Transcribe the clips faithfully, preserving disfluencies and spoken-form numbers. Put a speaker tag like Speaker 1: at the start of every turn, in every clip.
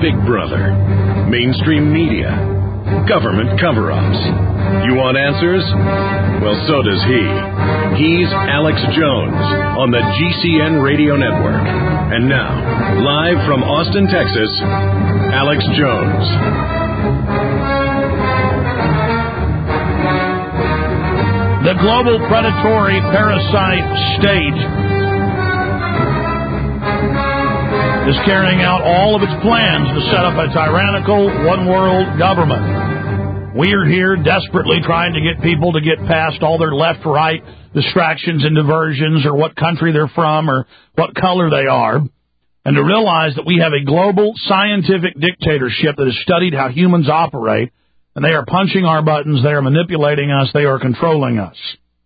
Speaker 1: Big Brother, mainstream media, government cover-ups. You want answers? Well, so does he. He's Alex Jones on the G C N Radio Network. And now, live from Austin, Texas, Alex Jones.
Speaker 2: The global predatory parasite state is carrying out all of its plans to set up a tyrannical one-world government. We are here desperately trying to get people to get past all their left-right distractions and diversions, or what country they're from, or what color they are, and to realize that we have a global scientific dictatorship that has studied how humans operate, and they are punching our buttons, they are manipulating us, they are controlling us.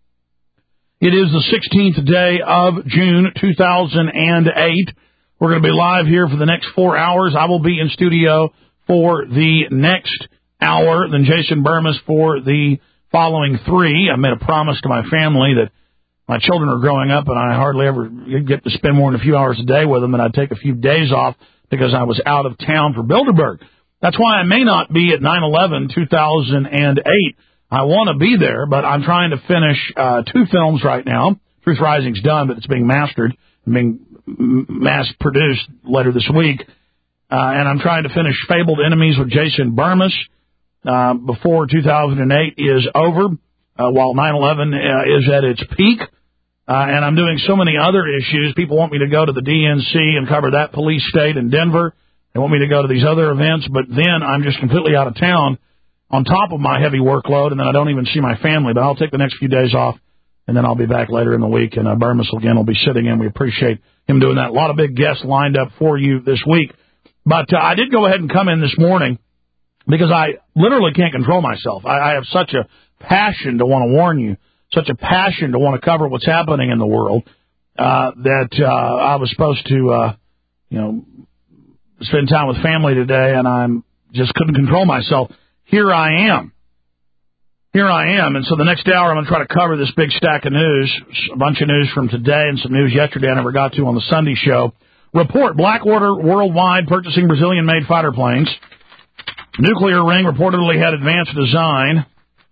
Speaker 2: It is the sixteenth day of June, two thousand eight. We're going to be live here for the next four hours. I will be in studio for the next hour, then Jason Burmis for the following three. I made a promise to my family that my children are growing up and I hardly ever get to spend more than a few hours a day with them, and I'd take a few days off because I was out of town for Bilderberg. That's why I may not be at nine eleven two thousand eight. I want to be there, but I'm trying to finish uh, two films right now. Truth Rising's done, but it's being mastered and being mass-produced later this week. Uh, and I'm trying to finish Fabled Enemies with Jason Burmis uh, before two thousand eight is over, uh, while nine eleven uh, is at its peak. Uh, and I'm doing so many other issues. People want me to go to the D N C and cover that police state in Denver. They want me to go to these other events, but then I'm just completely out of town on top of my heavy workload, and then I don't even see my family. But I'll take the next few days off, and then I'll be back later in the week, and uh, Burmis again will be sitting in. We appreciate him doing that. A lot of big guests lined up for you this week. But uh, I did go ahead and come in this morning because I literally can't control myself. I, I have such a passion to want to warn you, such a passion to want to cover what's happening in the world, uh, that uh, I was supposed to, uh, you know, spend time with family today, and I just couldn't control myself. Here I am. Here I am, and so the next hour I'm going to try to cover this big stack of news, a bunch of news from today and some news yesterday I never got to on the Sunday show. Report, Blackwater Worldwide purchasing Brazilian-made fighter planes. Nuclear ring reportedly had advanced design.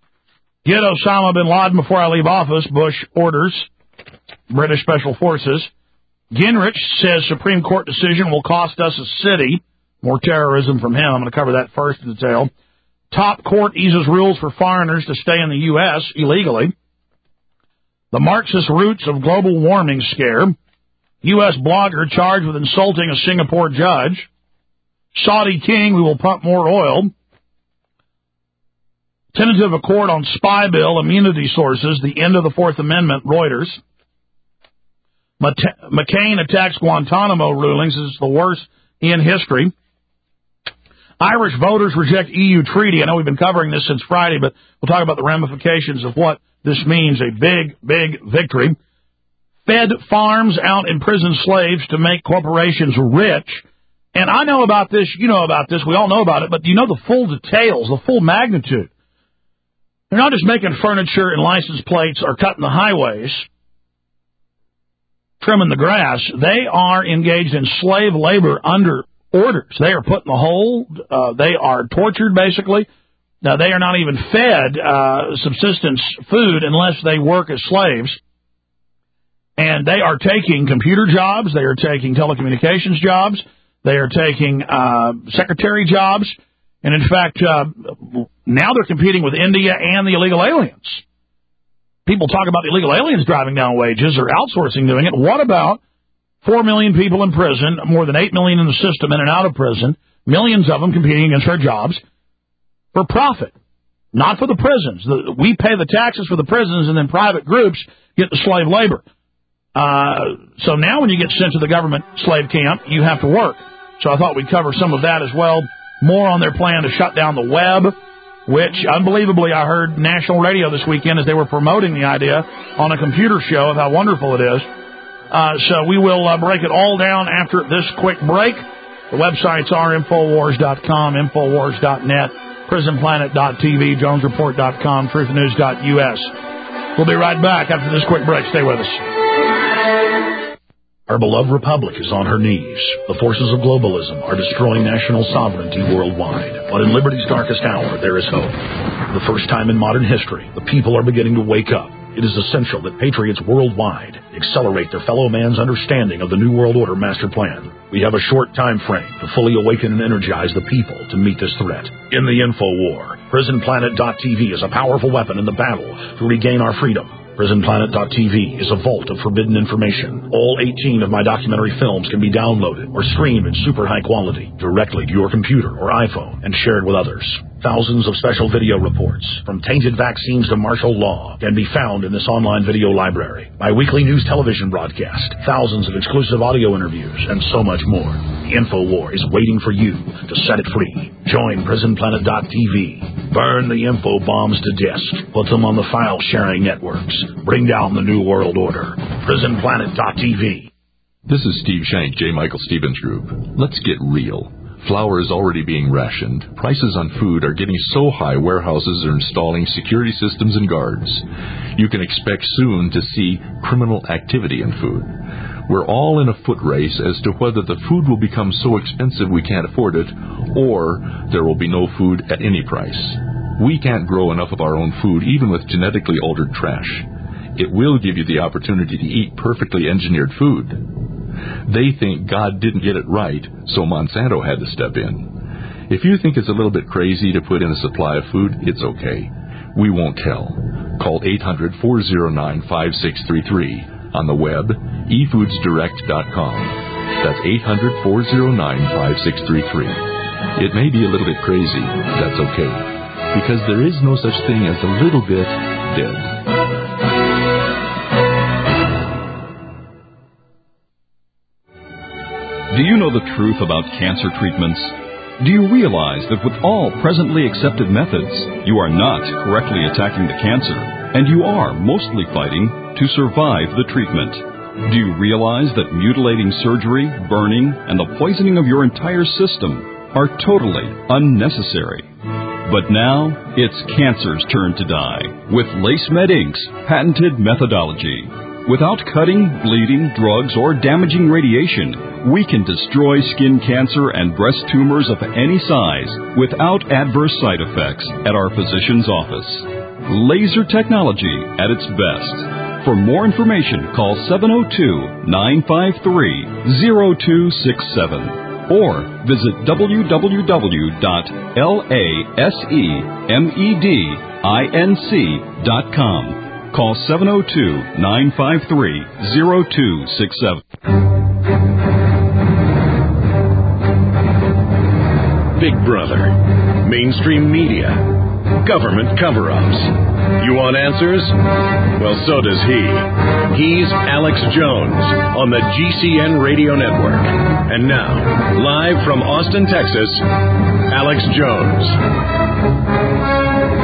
Speaker 2: Get Osama bin Laden before I leave office, Bush orders. British Special Forces. Gingrich says Supreme Court decision will cost us a city. More terrorism from him. I'm going to cover that first in detail. Top court eases rules for foreigners to stay in the U S illegally. The Marxist roots of global warming scare. U S blogger charged with insulting a Singapore judge. Saudi king, we will pump more oil. Tentative accord on spy bill, immunity sources, the end of the Fourth Amendment, Reuters. McCain attacks Guantanamo rulings. This is the worst in history. Irish voters reject E U treaty. I know we've been covering this since Friday, but we'll talk about the ramifications of what this means. A big, big victory. Fed farms out imprison slaves to make corporations rich. And I know about this. You know about this. We all know about it. But do you know the full details, the full magnitude? They're not just making furniture and license plates or cutting the highways, trimming the grass. They are engaged in slave labor under orders. They are put in the hold. Uh, they are tortured, basically. Now, they are not even fed uh, subsistence food unless they work as slaves. And they are taking computer jobs. They are taking telecommunications jobs. They are taking uh, secretary jobs. And, in fact, uh, now they're competing with India and the illegal aliens. People talk about the illegal aliens driving down wages or outsourcing doing it. What about Four million people in prison, more than eight million in the system in and out of prison, millions of them competing against their jobs for profit, not for the prisons. The, we pay the taxes for the prisons, and then private groups get the slave labor. Uh, so now when you get sent to the government slave camp, you have to work. So I thought we'd cover some of that as well. More on their plan to shut down the web, which, unbelievably, I heard national radio this weekend as they were promoting the idea on a computer show of how wonderful it is. Uh, so we will uh, break it all down after this quick break. The websites are Infowars dot com, Infowars dot net, Prison Planet dot T V, Jones Report dot com, Truth News dot U S. We'll be right back after this quick break. Stay with us. Our beloved republic is on her knees. The forces of globalism are destroying national sovereignty worldwide. But in liberty's darkest hour, there is hope. For the first time in modern history, the people are beginning to wake up. It is essential that patriots worldwide accelerate their fellow man's understanding of the New World Order master plan. We have a short time frame to fully awaken and energize the people to meet this threat. In the info war, prison planet dot t v is a powerful weapon in the battle to regain our freedom. prison planet dot t v is a vault of forbidden information. All eighteen of my documentary films can be downloaded or streamed in super high quality directly to your computer or iPhone and shared with others. Thousands of special video reports, from tainted vaccines to martial law, can be found in this online video library. My weekly news television broadcast, thousands of exclusive audio interviews, and so much more. The InfoWar is waiting for you to set it free. Join prison planet dot t v. Burn the info bombs to disk. Put them on the file-sharing networks. Bring down the New World Order. prison planet dot t v.
Speaker 3: This is Steve Shank, J. Michael Stevens Group. Let's get real. Flour is already being rationed. Prices on food are getting so high, warehouses are installing security systems and guards. You can expect soon to see criminal activity in food. We're all in a foot race as to whether the food will become so expensive we can't afford it, or there will be no food at any price. We can't grow enough of our own food, even with genetically altered trash. It will give you the opportunity to eat perfectly engineered food. They think God didn't get it right, so Monsanto had to step in. If you think it's a little bit crazy to put in a supply of food, it's okay. We won't tell. Call eight hundred, four oh nine, five six three three. On the web, e foods direct dot com. That's eight hundred, four oh nine, five six three three. It may be a little bit crazy. That's okay. Because there is no such thing as a little bit dead.
Speaker 4: Do you know the truth about cancer treatments? Do you realize that with all presently accepted methods, you are not correctly attacking the cancer, and you are mostly fighting to survive the treatment? Do you realize that mutilating surgery, burning, and the poisoning of your entire system are totally unnecessary? But now, it's cancer's turn to die with LaceMed Incorporated's patented methodology. Without cutting, bleeding, drugs, or damaging radiation, we can destroy skin cancer and breast tumors of any size without adverse side effects at our physician's office. Laser technology at its best. For more information, call seven oh two, nine five three, oh two six seven or visit w w w dot lasemedinc dot com. Call seven oh two, nine five three, oh two six seven.
Speaker 1: Big Brother, mainstream media, government cover-ups. You want answers? Well, so does he. He's Alex Jones on the G C N Radio Network. And now, live from Austin, Texas, Alex Jones.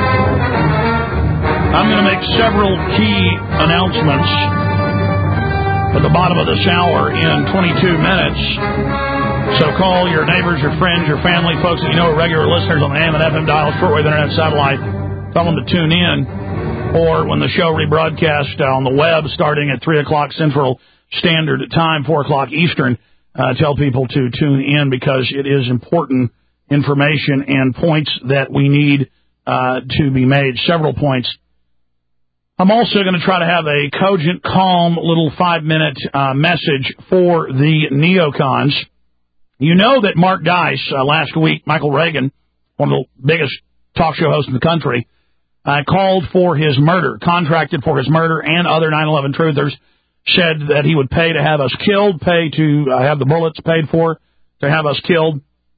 Speaker 2: I'm going to make several key announcements at the bottom of this hour in twenty-two minutes. So call your neighbors, your friends, your family, folks that you know are regular listeners on the A M and F M dials, shortwave internet satellite. Tell them to tune in. Or when the show rebroadcast on the web starting at three o'clock Central Standard Time, four o'clock Eastern, uh, tell people to tune in because it is important information and points that we need uh, to be made, several points. I'm also going to try to have a cogent, calm little five-minute uh, message for the neocons. You know that Mark Dice, uh, last week, Michael Reagan, one of the biggest talk show hosts in the country, uh, called for his murder, contracted for his murder, and other nine eleven truthers said that he would pay to have us killed, pay to uh, have the bullets paid for to have us killed.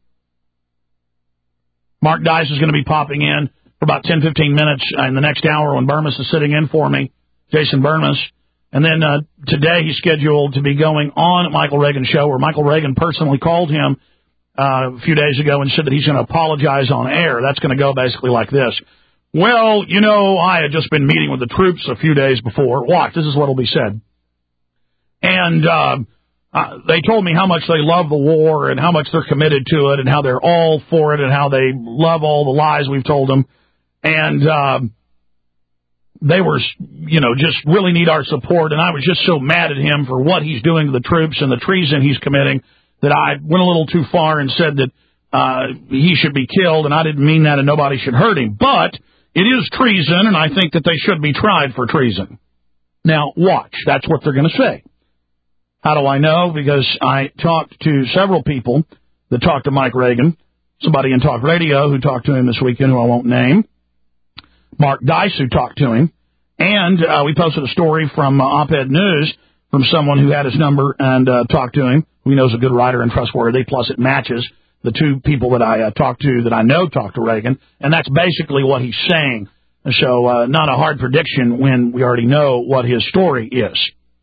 Speaker 2: Mark Dice is going to be popping in for about ten, fifteen minutes in the next hour when Burmis is sitting in for me, Jason Burmis. And then uh, today he's scheduled to be going on Michael Reagan's show, where Michael Reagan personally called him uh, a few days ago and said that he's going to apologize on air. That's going to go basically like this. Well, you know, I had just been meeting with the troops a few days before. Watch, this is what will be said. And uh, uh, they told me how much they love the war and how much they're committed to it and how they're all for it and how they love all the lies we've told them. And uh, they were, you know, just really need our support, and I was just so mad at him for what he's doing to the troops and the treason he's committing that I went a little too far and said that uh, he should be killed, and I didn't mean that, and nobody should hurt him. But it is treason, and I think that they should be tried for treason. Now, watch. That's what they're going to say. How do I know? Because I talked to several people that talked to Mike Reagan, somebody in talk radio who talked to him this weekend who I won't name, Mark Dice who talked to him, and uh, we posted a story from uh, Op-Ed News from someone who had his number and uh, talked to him, who knows a good writer and trustworthy, plus it matches the two people that I uh, talked to that I know talked to Reagan, and that's basically what he's saying. So uh, not a hard prediction when we already know what his story is.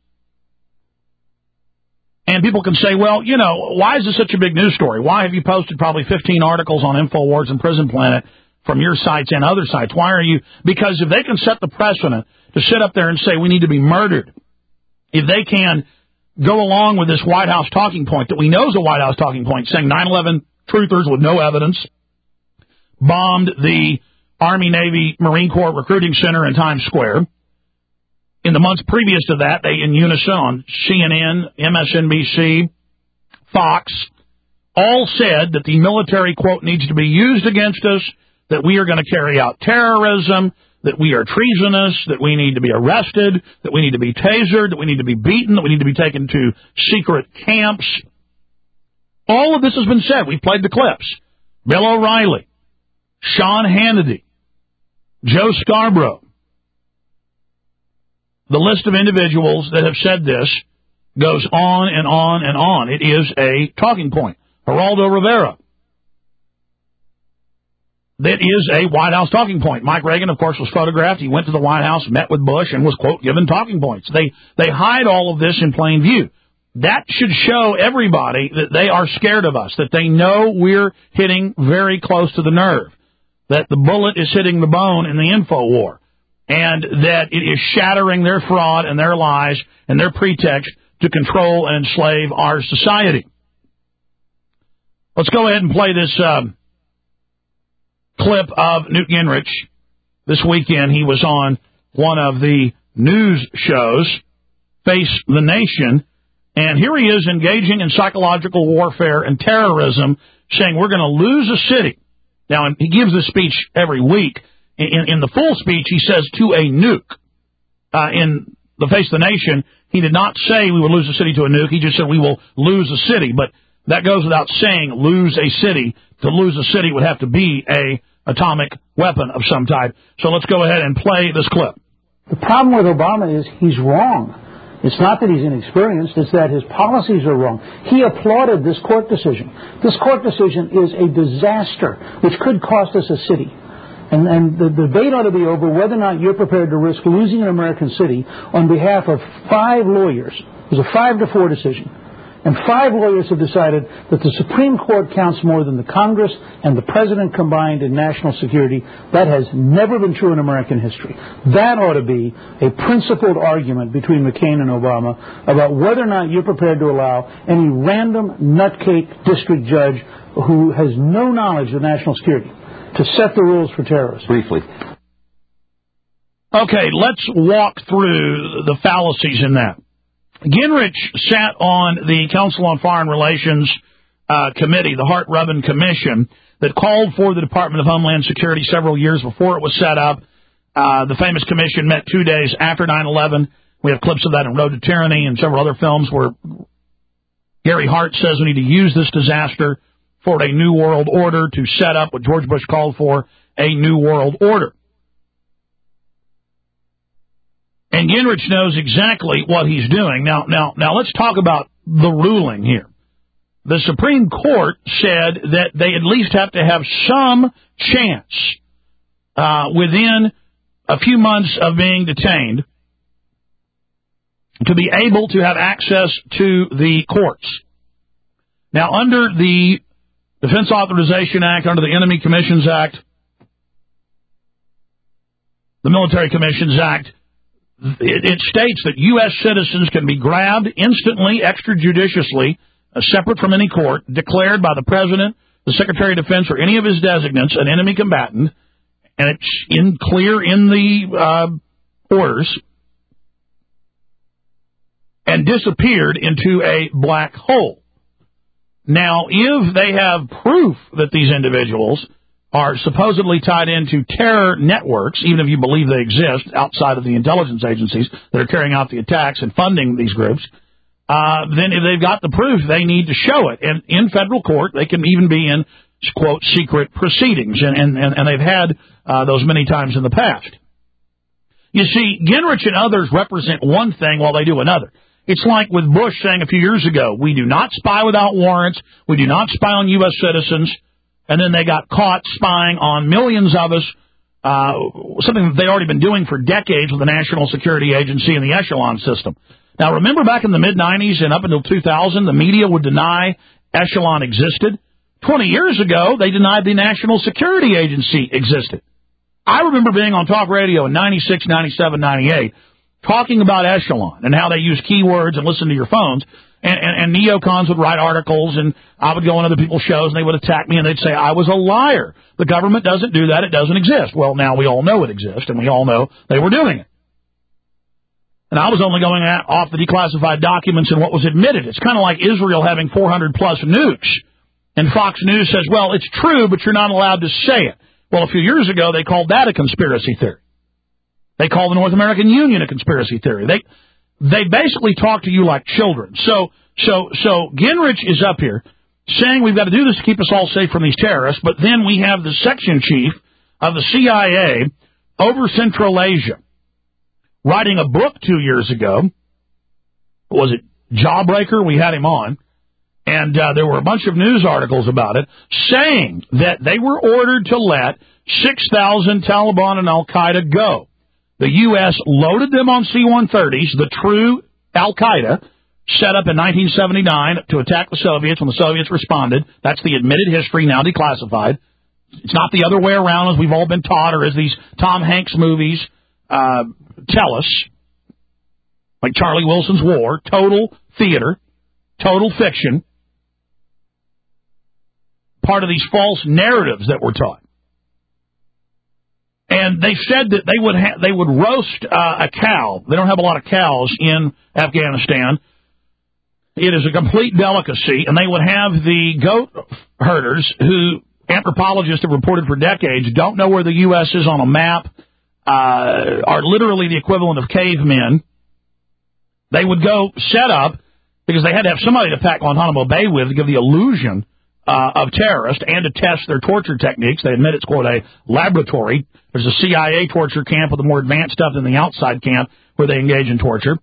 Speaker 2: And people can say, well, you know, why is this such a big news story? Why have you posted probably fifteen articles on InfoWars and Prison Planet from your sites and other sites? Why are you? Because if they can set the precedent to sit up there and say we need to be murdered, if they can go along with this White House talking point that we know is a White House talking point, saying nine eleven truthers with no evidence bombed the Army, Navy, Marine Corps Recruiting Center in Times Square. In the months previous to that, they, in unison, on C N N, M S N B C, Fox, all said that the military, quote, needs to be used against us, that we are going to carry out terrorism, that we are treasonous, that we need to be arrested, that we need to be tasered, that we need to be beaten, that we need to be taken to secret camps. All of this has been said. We've played the clips. Bill O'Reilly, Sean Hannity, Joe Scarborough. The list of individuals that have said this goes on and on and on. It is a talking point. Geraldo Rivera. That is a White House talking point. Mike Reagan, of course, was photographed. He went to the White House, met with Bush, and was, quote, given talking points. They they hide all of this in plain view. That should show everybody that they are scared of us, that they know we're hitting very close to the nerve, that the bullet is hitting the bone in the info war, and that it is shattering their fraud and their lies and their pretext to control and enslave our society. Let's go ahead and play this um, clip of Newt Gingrich. This weekend he was on one of the news shows, Face the Nation, and here he is engaging in psychological warfare and terrorism, saying we're going to lose a city. Now, he gives this speech every week. In, in the full speech, he says to a nuke. Uh, in the Face of the Nation, he did not say we would lose a city to a nuke. He just said we will lose a city. But that goes without saying, lose a city. To lose a city would have to be a atomic weapon of some type. So let's go ahead and play this clip.
Speaker 5: The problem with Obama is he's wrong. It's not that he's inexperienced, it's that his policies are wrong. He applauded this court decision. This court decision is a disaster, which could cost us a city. And, and the debate ought to be over whether or not you're prepared to risk losing an American city on behalf of five lawyers. It was a five to four decision. And five lawyers have decided that the Supreme Court counts more than the Congress and the President combined in national security. That has never been true in American history. That ought to be a principled argument between McCain and Obama about whether or not you're prepared to allow any random nutcake district judge who has no knowledge of national security to set the rules for terrorists.
Speaker 3: Briefly.
Speaker 2: Okay, let's walk through the fallacies in that. Gingrich sat on the Council on Foreign Relations uh, Committee, the Hart-Rubin Commission, that called for the Department of Homeland Security several years before it was set up. Uh, the famous commission met two days after nine eleven. We have clips of that in Road to Tyranny and several other films where Gary Hart says we need to use this disaster for a new world order to set up what George Bush called for, a new world order. And Gingrich knows exactly what he's doing. Now, now, now let's talk about the ruling here. The Supreme Court said that they at least have to have some chance uh, within a few months of being detained to be able to have access to the courts. Now, under the Defense Authorization Act, under the Enemy Commissions Act, the Military Commissions Act, it, it states that U S citizens can be grabbed instantly, extrajudiciously, uh, separate from any court, declared by the President, the Secretary of Defense, or any of his designates an enemy combatant, and it's in clear in the uh, orders and disappeared into a black hole. Now, if they have proof that these individuals are supposedly tied into terror networks, even if you believe they exist outside of the intelligence agencies that are carrying out the attacks and funding these groups, uh, then if they've got the proof, they need to show it. And in federal court, they can even be in, quote, secret proceedings, and, and, and they've had uh, those many times in the past. You see, Gingrich and others represent one thing while they do another. It's like with Bush saying a few years ago, we do not spy without warrants, we do not spy on U S citizens, and then they got caught spying on millions of us, uh, something that they'd already been doing for decades with the National Security Agency and the Echelon system. Now, remember back in the mid nineties and up until two thousand, the media would deny Echelon existed? twenty years ago, they denied the National Security Agency existed. I remember being on talk radio in ninety-six, ninety-seven, ninety-eight, talking about Echelon and how they use keywords and listen to your phones. And, and, and neocons would write articles, and I would go on other people's shows, and they would attack me, and they'd say I was a liar. The government doesn't do that. It doesn't exist. Well, now we all know it exists, and we all know they were doing it. And I was only going at, off the declassified documents and what was admitted. It's kind of like Israel having four hundred plus nukes. And Fox News says, well, it's true, but you're not allowed to say it. Well, a few years ago, they called that a conspiracy theory. They called the North American Union a conspiracy theory. They they basically talk to you like children. So so so Gingrich is up here saying we've got to do this to keep us all safe from these terrorists, but then we have the section chief of the C I A over Central Asia writing a book two years ago. Was it Jawbreaker? We had him on. And uh, there were a bunch of news articles about it saying that they were ordered to let six thousand Taliban and Al-Qaeda go. The U S loaded them on C one thirties, the true Al-Qaeda, set up in nineteen seventy-nine to attack the Soviets when the Soviets responded. That's the admitted history, now declassified. It's not the other way around as we've all been taught or as these Tom Hanks movies uh, tell us, like Charlie Wilson's War, total theater, total fiction, part of these false narratives that we're taught. And they said that they would ha- they would roast uh, a cow. They don't have a lot of cows in Afghanistan. It is a complete delicacy, and they would have the goat herders, who anthropologists have reported for decades don't know where the U S is on a map, uh, are literally the equivalent of cavemen. They would go set up, because they had to have somebody to pack Guantanamo Bay with to give the illusion uh, of terrorists and to test their torture techniques. They admit it's, quote, a laboratory. There's a C I A torture camp with the more advanced stuff than the outside camp where they engage in torture.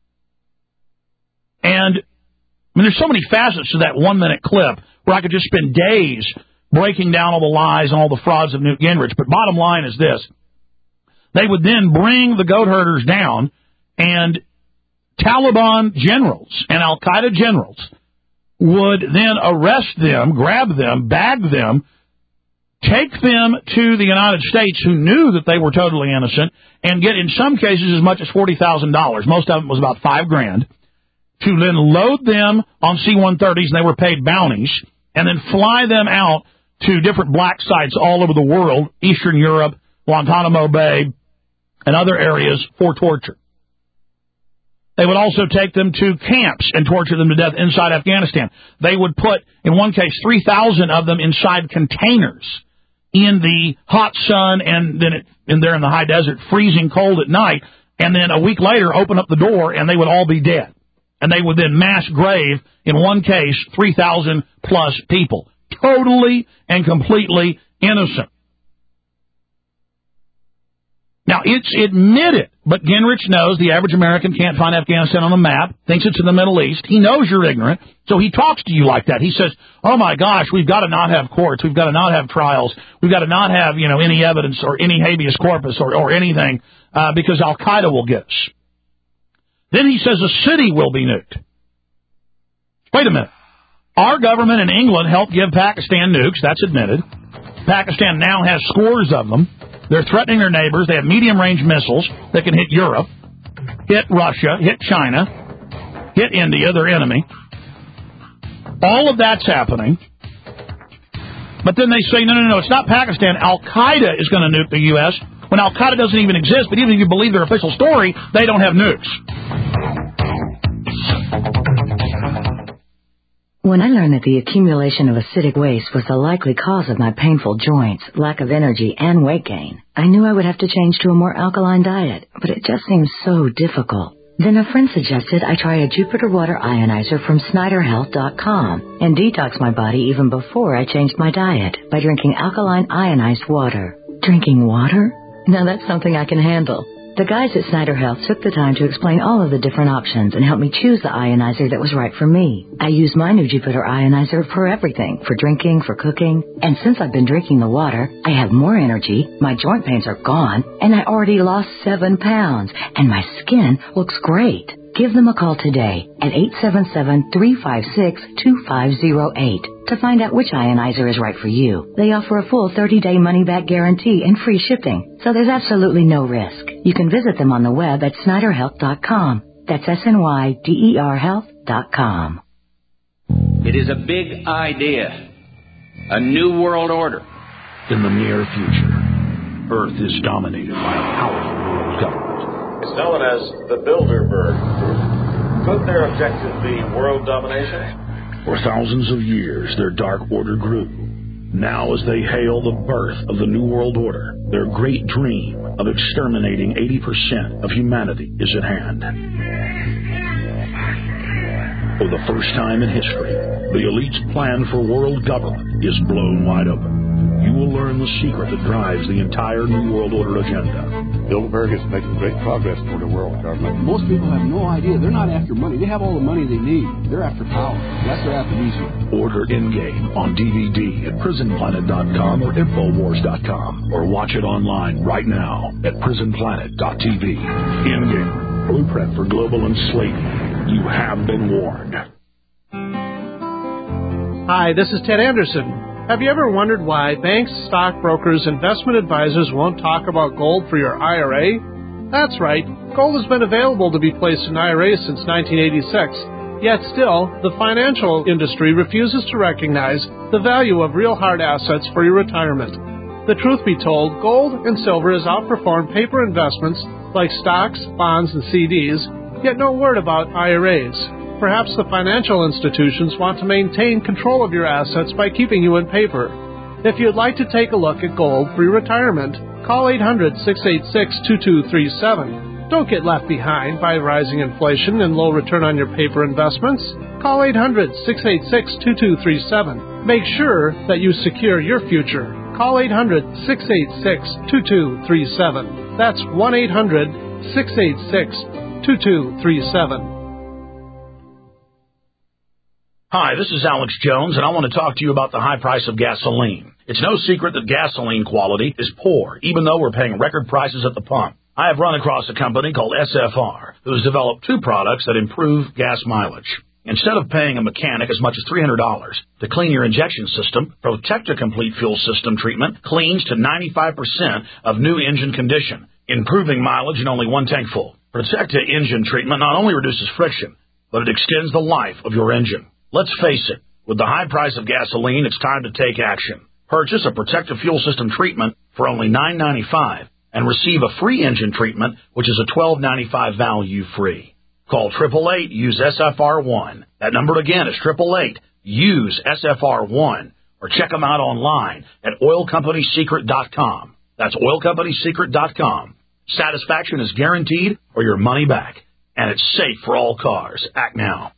Speaker 2: And, I mean, there's so many facets to that one-minute clip where I could just spend days breaking down all the lies and all the frauds of Newt Gingrich. But bottom line is this. They would then bring the goat herders down, and Taliban generals and Al-Qaeda generals would then arrest them, grab them, bag them, take them to the United States, who knew that they were totally innocent, and get, in some cases, as much as forty thousand dollars. Most of them was about five grand, to then load them on C one thirties, and they were paid bounties, and then fly them out to different black sites all over the world, Eastern Europe, Guantanamo Bay, and other areas for torture. They would also take them to camps and torture them to death inside Afghanistan. They would put, in one case, three thousand of them inside containers in the hot sun, and then it, and they're in the high desert, freezing cold at night, and then a week later open up the door and they would all be dead. And they would then mass grave, in one case, three thousand plus people. Totally and completely innocent. Now, it's admitted, but Gingrich knows the average American can't find Afghanistan on a map, thinks it's in the Middle East. He knows you're ignorant, so he talks to you like that. He says, oh, my gosh, we've got to not have courts. We've got to not have trials. We've got to not have, you know, any evidence or any habeas corpus or, or anything uh, because Al-Qaeda will get us. Then he says a city will be nuked. Wait a minute. Our government in England helped give Pakistan nukes. That's admitted. Pakistan now has scores of them. They're threatening their neighbors. They have medium-range missiles that can hit Europe, hit Russia, hit China, hit India, their enemy. All of that's happening. But then they say, no, no, no, it's not Pakistan. Al-Qaeda is going to nuke the U S when Al-Qaeda doesn't even exist, but even if you believe their official story, they don't have nukes.
Speaker 6: When I learned that the accumulation of acidic waste was the likely cause of my painful joints, lack of energy, and weight gain, I knew I would have to change to a more alkaline diet, but it just seemed so difficult. Then a friend suggested I try a Jupiter Water Ionizer from Snyder Health dot com and detox my body even before I changed my diet by drinking alkaline ionized water. Drinking water? Now that's something I can handle. The guys at Snyder Health took the time to explain all of the different options and help me choose the ionizer that was right for me. I use my new Jupiter Ionizer for everything, for drinking, for cooking. And since I've been drinking the water, I have more energy, my joint pains are gone, and I already lost seven pounds, and my skin looks great. Give them a call today at eight seven seven, three five six, two five zero eight to find out which ionizer is right for you. They offer a full thirty-day money-back guarantee and free shipping, so there's absolutely no risk. You can visit them on the web at Snyder Health dot com. That's S N Y D E R Health dot com.
Speaker 7: It is a big idea. A new world order.
Speaker 2: In the near future, Earth is dominated by a powerful world government.
Speaker 8: It's known as the Bilderberg Group. Could their objective be world domination?
Speaker 2: For thousands of years, their dark order grew. Now, as they hail the birth of the New World Order, their great dream of exterminating eighty percent of humanity is at hand. For the first time in history, the elite's plan for world government is blown wide open. You will learn the secret that drives the entire New World Order agenda.
Speaker 9: Bilderberg is making great progress toward a world government. Most people have no idea. They're not after money. They have all the money they need. They're after power. That's their after
Speaker 2: Order Endgame on D V D at prison planet dot com or infowars dot com, or watch it online right now at prison planet dot t v. Endgame, blueprint for global enslavement. You have been warned.
Speaker 10: Hi, this is Ted Anderson. Have you ever wondered why banks, stockbrokers, investment advisors won't talk about gold for your I R A? That's right. Gold has been available to be placed in I R As since nineteen eighty-six. Yet still, the financial industry refuses to recognize the value of real hard assets for your retirement. The truth be told, gold and silver has outperformed paper investments like stocks, bonds, and C Ds, yet no word about I R As. Perhaps the financial institutions want to maintain control of your assets by keeping you in paper. If you'd like to take a look at gold for your retirement, call eight hundred, six eight six, two two three seven. Don't get left behind by rising inflation and low return on your paper investments. Call eight hundred, six eight six, two two three seven. Make sure that you secure your future. Call eight hundred, six eight six, two two three seven. That's one eight hundred, six eight six, two two three seven.
Speaker 2: Hi, this is Alex Jones, and I want to talk to you about the high price of gasoline. It's no secret that gasoline quality is poor, even though we're paying record prices at the pump. I have run across a company called S F R, who has developed two products that improve gas mileage. Instead of paying a mechanic as much as three hundred dollars to clean your injection system, Protector Complete Fuel System Treatment cleans to ninety-five percent of new engine condition, improving mileage in only one tank full. Protector Engine Treatment not only reduces friction, but it extends the life of your engine. Let's face it, with the high price of gasoline, it's time to take action. Purchase a Protective Fuel System Treatment for only nine ninety-five and receive a free engine treatment, which is a twelve ninety-five value free. Call eight eight eight, use S F R one. That number again is eight eight eight, use S F R one. Or check them out online at oil company secret dot com. That's oil company secret dot com. Satisfaction is guaranteed or your money back. And it's safe for all cars. Act now.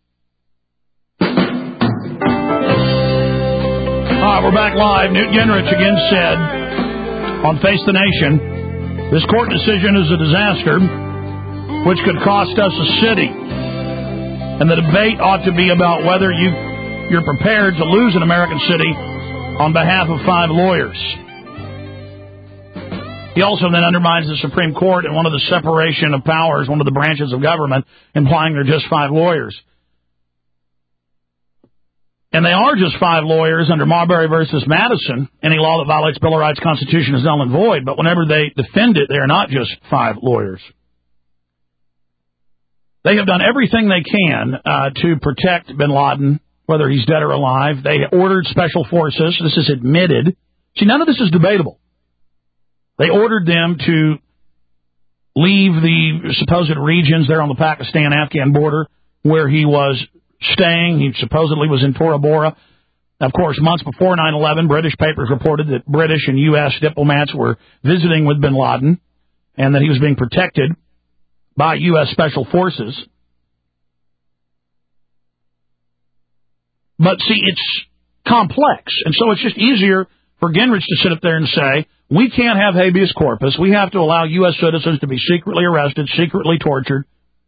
Speaker 2: All right, we're back live. Newt Gingrich again said on Face the Nation, this court decision is a disaster which could cost us a city. And the debate ought to be about whether you, you're prepared to lose an American city on behalf of five lawyers. He also then undermines the Supreme Court and one of the separation of powers, one of the branches of government, implying they're just five lawyers. And they are just five lawyers under Marbury versus Madison. Any law that violates Bill of Rights, Constitution is null and void. But whenever they defend it, they are not just five lawyers. They have done everything they can uh, to protect bin Laden, whether he's dead or alive. They ordered special forces. This is admitted. See, none of this is debatable. They ordered them to leave the supposed regions there on the Pakistan-Afghan border where he was staying. He supposedly was in Tora Bora. Of course, months before nine eleven, British papers reported that British and U S diplomats were visiting with bin Laden and that he was being protected by U S Special Forces. But, see, it's complex, and so it's just easier for Gingrich to sit up there and say, we can't have habeas corpus. We have to allow U S citizens to be secretly arrested, secretly tortured,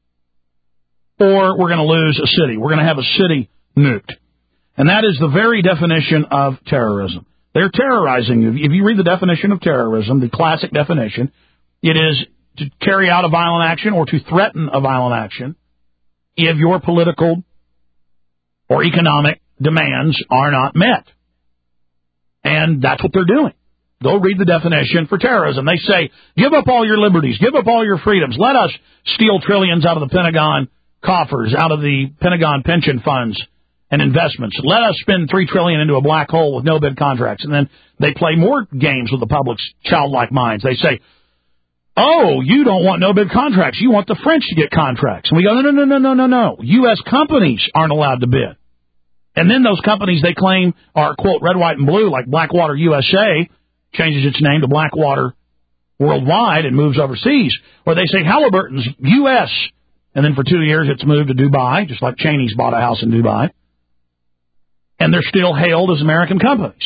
Speaker 2: or we're going to lose a city. We're going to have a city nuked. And that is the very definition of terrorism. They're terrorizing you. If you read the definition of terrorism, the classic definition, it is to carry out a violent action or to threaten a violent action if your political or economic demands are not met. And that's what they're doing. Go read the definition for terrorism. They say, give up all your liberties, give up all your freedoms. Let us steal trillions out of the Pentagon coffers, out of the Pentagon pension funds and investments. Let us spend three trillion dollars into a black hole with no bid contracts. And then they play more games with the public's childlike minds. They say, oh, you don't want no bid contracts. You want the French to get contracts. And we go, no, no, no, no, no, no, no. U S companies aren't allowed to bid. And then those companies they claim are, quote, red, white, and blue, like Blackwater U S A, changes its name to Blackwater Worldwide and moves overseas. Or they say Halliburton's U S, and then for two years it's moved to Dubai, just like Cheney's bought a house in Dubai. And they're still hailed as American companies.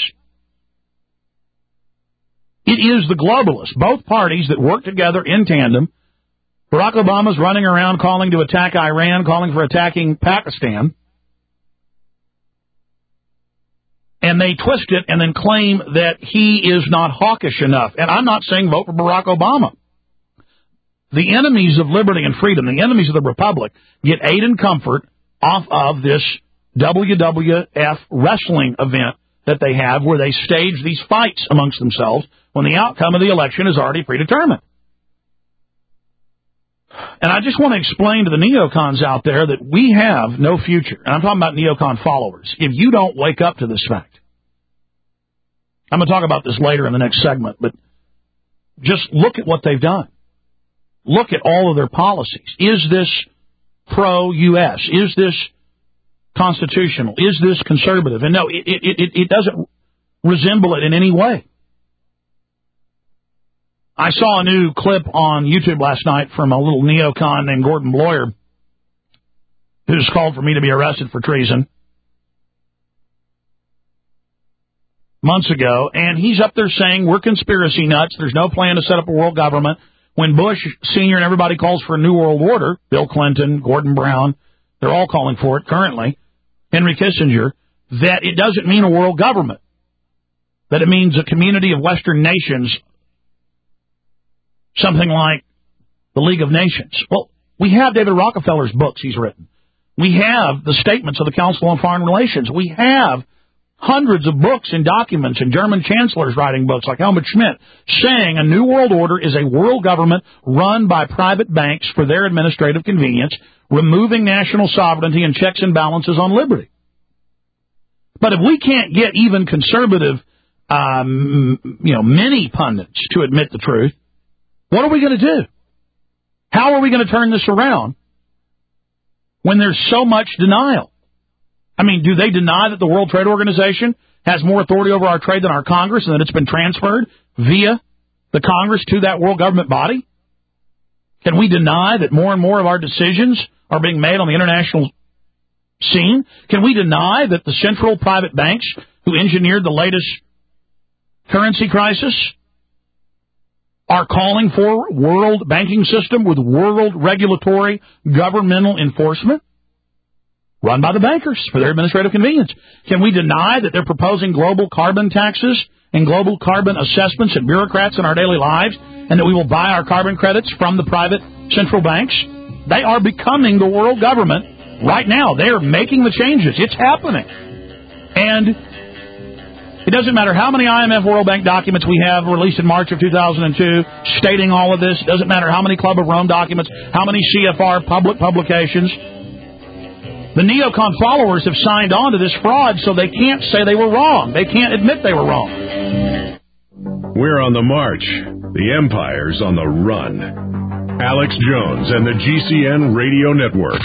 Speaker 2: It is the globalists, both parties that work together in tandem. Barack Obama's running around calling to attack Iran, calling for attacking Pakistan. And they twist it and then claim that he is not hawkish enough. And I'm not saying vote for Barack Obama. The enemies of liberty and freedom, the enemies of the republic, get aid and comfort off of this W W F wrestling event that they have where they stage these fights amongst themselves when the outcome of the election is already predetermined. And I just want to explain to the neocons out there that we have no future. And I'm talking about neocon followers. If you don't wake up to this fact, I'm going to talk about this later in the next segment, but just look at what they've done. Look at all of their policies. Is this pro-U S? Is this constitutional? Is this conservative? And no, it, it, it, it doesn't resemble it in any way. I saw a new clip on YouTube last night from a little neocon named Gordon Bloyer, who's called for me to be arrested for treason months ago, and he's up there saying we're conspiracy nuts, there's no plan to set up a world government. When Bush Senior and everybody calls for a new world order, Bill Clinton, Gordon Brown, they're all calling for it currently, Henry Kissinger, that it doesn't mean a world government, that it means a community of Western nations, something like the League of Nations. Well, we have David Rockefeller's books he's written. We have the statements of the Council on Foreign Relations. We have hundreds of books and documents and German chancellors writing books like Helmut Schmidt saying a new world order is a world government run by private banks for their administrative convenience, removing national sovereignty and checks and balances on liberty. But if we can't get even conservative, um, you know, many pundits to admit the truth, what are we going to do? How are we going to turn this around when there's so much denial? I mean, do they deny that the World Trade Organization has more authority over our trade than our Congress and that it's been transferred via the Congress to that world government body? Can we deny that more and more of our decisions are being made on the international scene? Can we deny that the central private banks who engineered the latest currency crisis are calling for a world banking system with world regulatory governmental enforcement run by the bankers for their administrative convenience? Can we deny that they're proposing global carbon taxes and global carbon assessments and bureaucrats in our daily lives, and that we will buy our carbon credits from the private central banks? They are becoming the world government right now. They are making the changes. It's happening. And it doesn't matter how many I M F World Bank documents we have released in March of two thousand two stating all of this. It doesn't matter how many Club of Rome documents, how many C F R public publications. The neocon followers have signed on to this fraud, so they can't say they were wrong. They can't admit they were wrong.
Speaker 1: We're on the march. The empire's on the run. Alex Jones and the G C N Radio Network.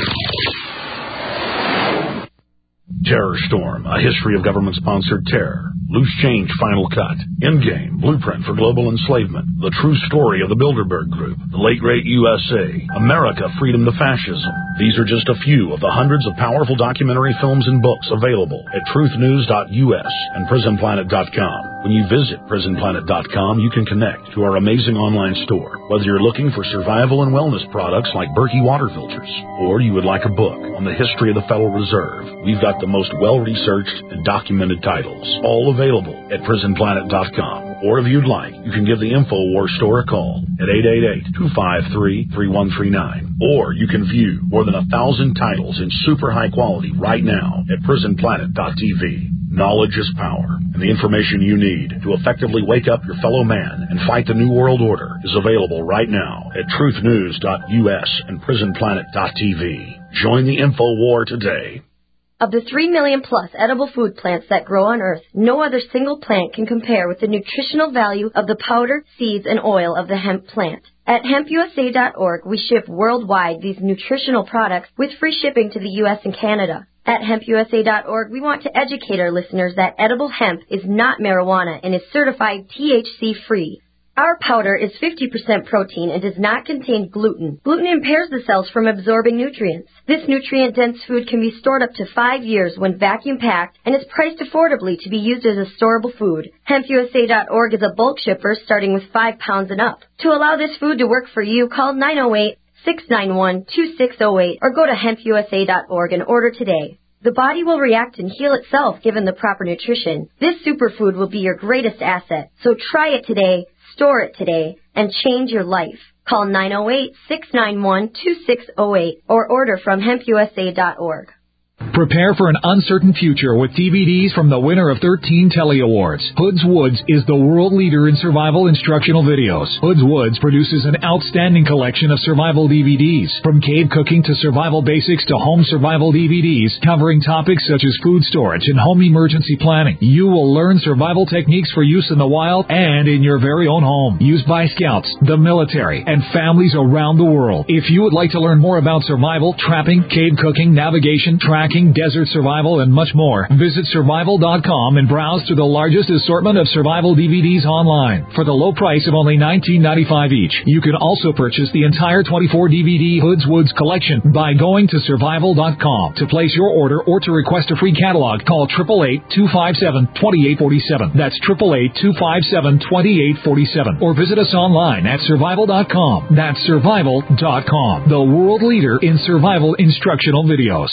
Speaker 2: Terror Storm, a history of government-sponsored terror. Loose Change Final Cut. Endgame, Blueprint for Global Enslavement. The True Story of the Bilderberg Group. The Late Great U S A. America, Freedom to Fascism. These are just a few of the hundreds of powerful documentary films and books available at truth news dot U S and prison planet dot com. When you visit prison planet dot com, you can connect to our amazing online store. Whether you're looking for survival and wellness products like Berkey water filters, or you would like a book on the history of the Federal Reserve, we've got the most well-researched and documented titles, all available at prison planet dot com. Or if you'd like, you can give the InfoWars store a call at eight eight eight, two five three, three one three nine. Or you can view more than a thousand titles in super high quality right now at prison planet dot T V. Knowledge is power, and the information you need to effectively wake up your fellow man and fight the New World Order is available right now at truth news dot U S and prison planet dot T V. Join the InfoWar today.
Speaker 11: Of the three million plus edible food plants that grow on Earth, no other single plant can compare with the nutritional value of the powder, seeds, and oil of the hemp plant. At hemp U S A dot org, we ship worldwide these nutritional products with free shipping to the U S and Canada. At hemp U S A dot org, we want to educate our listeners that edible hemp is not marijuana and is certified T H C-free. Our powder is fifty percent protein and does not contain gluten. Gluten impairs the cells from absorbing nutrients. This nutrient-dense food can be stored up to five years when vacuum-packed and is priced affordably to be used as a storable food. hemp U S A dot org is a bulk shipper starting with five pounds and up. To allow this food to work for you, call nine oh eight, six nine one, two six oh eight or go to hemp U S A dot org and order today. The body will react and heal itself given the proper nutrition. This superfood will be your greatest asset. So try it today, store it today, and change your life. Call nine oh eight, six nine one, two six oh eight or order from hemp U S A dot org.
Speaker 12: Prepare for an uncertain future with D V Ds from the winner of thirteen Telly Awards. Hoods Woods is the world leader in survival instructional videos. Hoods Woods produces an outstanding collection of survival D V Ds, from cave cooking to survival basics to home survival D V Ds, covering topics such as food storage and home emergency planning. You will learn survival techniques for use in the wild and in your very own home, used by scouts, the military, and families around the world. If you would like to learn more about survival, trapping, cave cooking, navigation, tracking, desert survival, and much more, visit survival dot com and browse through the largest assortment of survival D V Ds online for the low price of only nineteen ninety-five each. You can also purchase the entire twenty-four D V D Hoods Woods collection by going to survival dot com. To place your order or to request a free catalog, call eight eight eight, two five seven, two eight four seven. That's eight eight eight, two five seven, two eight four seven. Or visit us online at survival dot com. That's survival dot com, the world leader in survival instructional videos.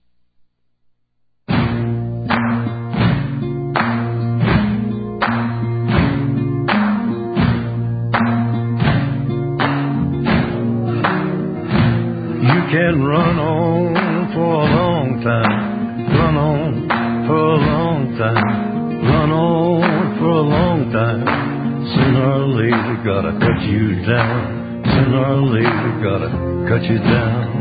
Speaker 13: Can run on for a long time, run on for a long time, run on for a long time. Sooner or later gotta cut you down, sooner or later gotta cut you down.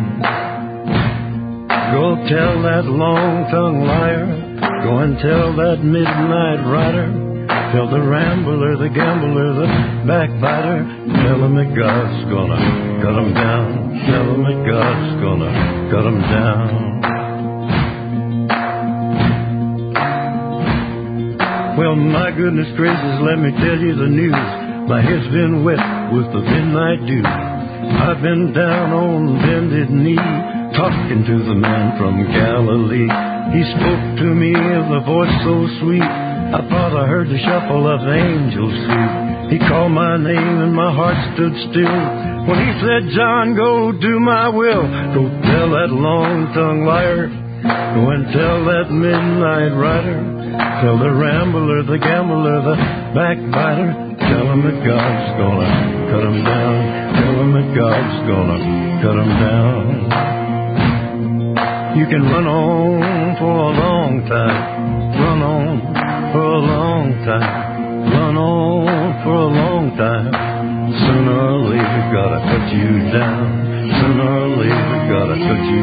Speaker 13: Go tell that long-tongued liar, go and tell that midnight rider, tell the rambler, the gambler, the backbiter, tell him that God's gonna cut him down. Tell him that God's gonna cut him down. Well, my goodness gracious, let me tell you the news. My head's been wet with the midnight dew. I've been down on bended knee, talking to the man from Galilee. He spoke to me with a voice so sweet, I thought I heard the shuffle of angels' feet. He called my name and my heart stood still when he said, John, go do my will. Go tell that long-tongued liar, go and tell that midnight rider, tell the rambler, the gambler, the backbiter, tell him that God's gonna cut him down. Tell him that God's gonna cut him down. You can run on for a long time, run on for a long time, run on for a long time. Sooner or later gotta cut you down, sooner or later gotta cut you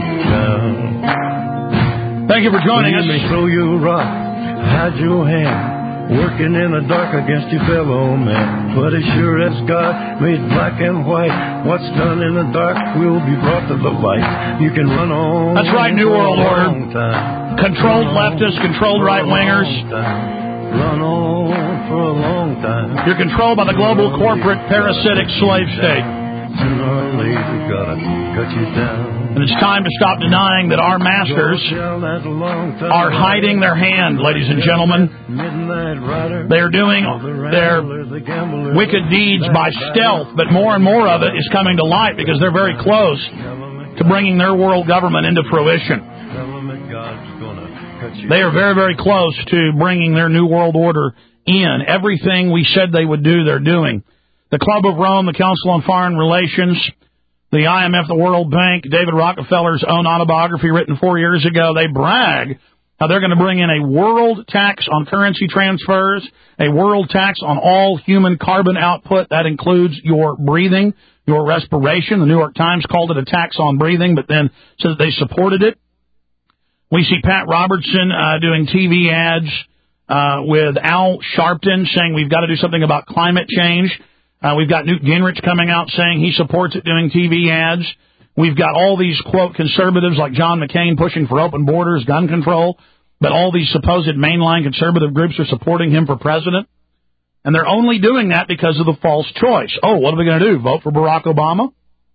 Speaker 13: down.
Speaker 2: Thank you for joining
Speaker 13: us. They throw you a rock, hide your hand, working in the dark against your fellow man. But as sure as God made black and white, what's done in the dark will be brought to the light. You can run on.
Speaker 2: That's right, New World Order. Controlled leftists, controlled right-wingers.
Speaker 13: Run on for a long time.
Speaker 2: You're controlled by the global corporate parasitic slave state.
Speaker 13: Sooner or later, gotta cut you down.
Speaker 2: And it's time to stop denying that our masters are hiding their hand, ladies and gentlemen. They are doing their wicked deeds by stealth, but more and more of it is coming to light because they're very close to bringing their world government into fruition. They are very, very close to bringing their new world order in. Everything we said they would do, they're doing. The Club of Rome, the Council on Foreign Relations, the I M F, the World Bank, David Rockefeller's own autobiography written four years ago, they brag how they're going to bring in a world tax on currency transfers, a world tax on all human carbon output. That includes your breathing, your respiration. The New York Times called it a tax on breathing, but then said that they supported it. We see Pat Robertson uh, doing T V ads uh, with Al Sharpton saying we've got to do something about climate change. Uh, we've got Newt Gingrich coming out saying he supports it doing T V ads. We've got all these, quote, conservatives like John McCain pushing for open borders, gun control, but all these supposed mainline conservative groups are supporting him for president. And they're only doing that because of the false choice. Oh, what are we going to do, vote for Barack Obama?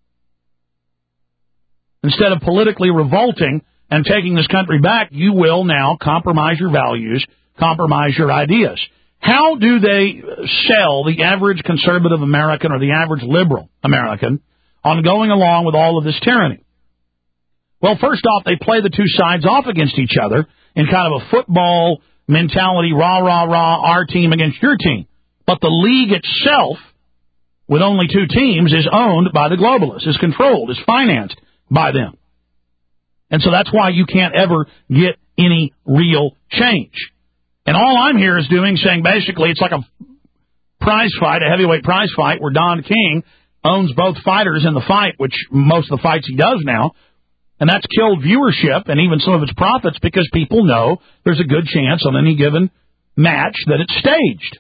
Speaker 2: Instead of politically revolting and taking this country back, you will now compromise your values, compromise your ideas. How do they sell the average conservative American or the average liberal American on going along with all of this tyranny? Well, first off, they play the two sides off against each other in kind of a football mentality, rah, rah, rah, our team against your team. But the league itself, with only two teams, is owned by the globalists, is controlled, is financed by them. And so that's why you can't ever get any real change. And all I'm here is doing, saying basically it's like a prize fight, a heavyweight prize fight, where Don King owns both fighters in the fight, which most of the fights he does now. And that's killed viewership and even some of its profits because people know there's a good chance on any given match that it's staged.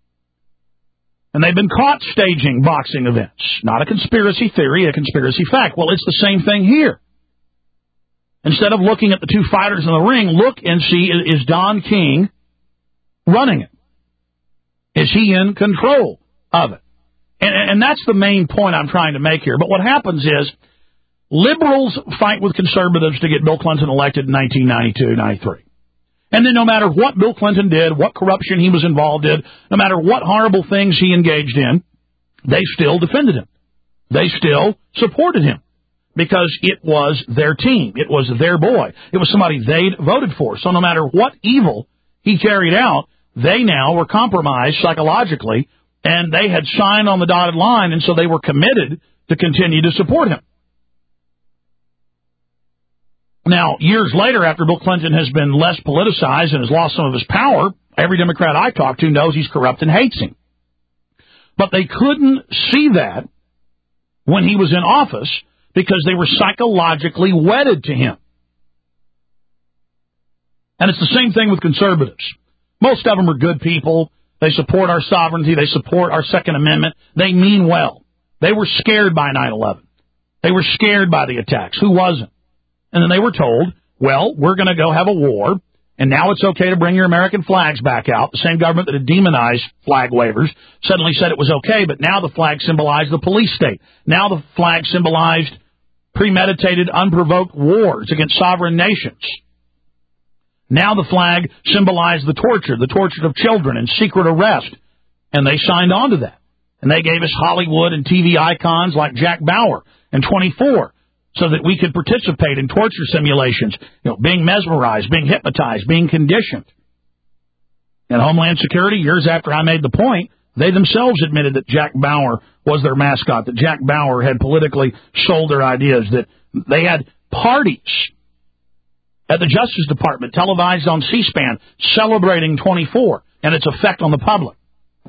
Speaker 2: And they've been caught staging boxing events. Not a conspiracy theory, a conspiracy fact. Well, it's the same thing here. Instead of looking at the two fighters in the ring, look and see, is Don King running it? Is he in control of it? And, and that's the main point I'm trying to make here. But what happens is liberals fight with conservatives to get Bill Clinton elected in nineteen ninety-two, ninety-three. And then no matter what Bill Clinton did, what corruption he was involved in, no matter what horrible things he engaged in, they still defended him. They still supported him because it was their team. It was their boy. It was somebody they'd voted for. So no matter what evil he carried out, they now were compromised psychologically, and they had signed on the dotted line, and so they were committed to continue to support him. Now, years later, after Bill Clinton has been less politicized and has lost some of his power, every Democrat I talk to knows he's corrupt and hates him. But they couldn't see that when he was in office because they were psychologically wedded to him. And it's the same thing with conservatives. Most of them are good people. They support our sovereignty. They support our Second Amendment. They mean well. They were scared by nine eleven. They were scared by the attacks. Who wasn't? And then they were told, well, we're going to go have a war, and now it's okay to bring your American flags back out. The same government that had demonized flag wavers suddenly said it was okay, but now the flag symbolized the police state. Now the flag symbolized premeditated, unprovoked wars against sovereign nations. Now the flag symbolized the torture, the torture of children and secret arrest, and they signed on to that. And they gave us Hollywood and T V icons like Jack Bauer and twenty-four. So that we could participate in torture simulations, you know, being mesmerized, being hypnotized, being conditioned. And Homeland Security, years after I made the point, they themselves admitted that Jack Bauer was their mascot, that Jack Bauer had politically sold their ideas, that they had parties at the Justice Department televised on C-SPAN celebrating twenty-four and its effect on the public.